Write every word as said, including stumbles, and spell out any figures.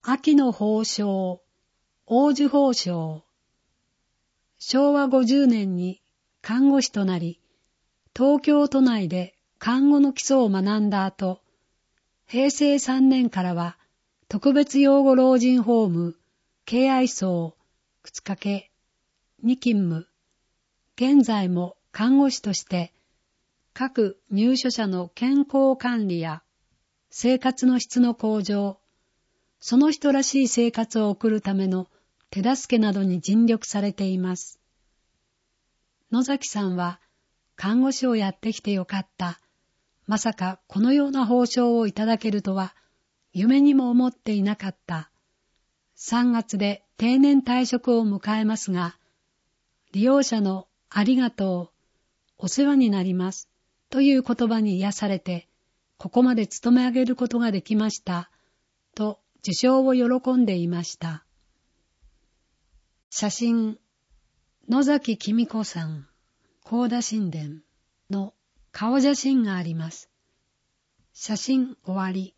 秋の褒章、黄綬褒章。しょうわごじゅうねんに看護師となり、東京都内で看護の基礎を学んだ後、へいせいさんねんからは特別養護老人ホーム、敬愛荘、靴掛に勤務。現在も看護師として各入所者の健康管理や生活の質の向上、その人らしい生活を送るための手助けなどに尽力されています。野崎さんは、看護師をやってきてよかった。まさかこのような報奨をいただけるとは、夢にも思っていなかった。さんがつで定年退職を迎えますが、利用者のありがとう、お世話になります、という言葉に癒されて、ここまで勤め上げることができました、と受賞を喜んでいました。写真、野崎公子さん、高田神殿の顔写真があります。写真終わり。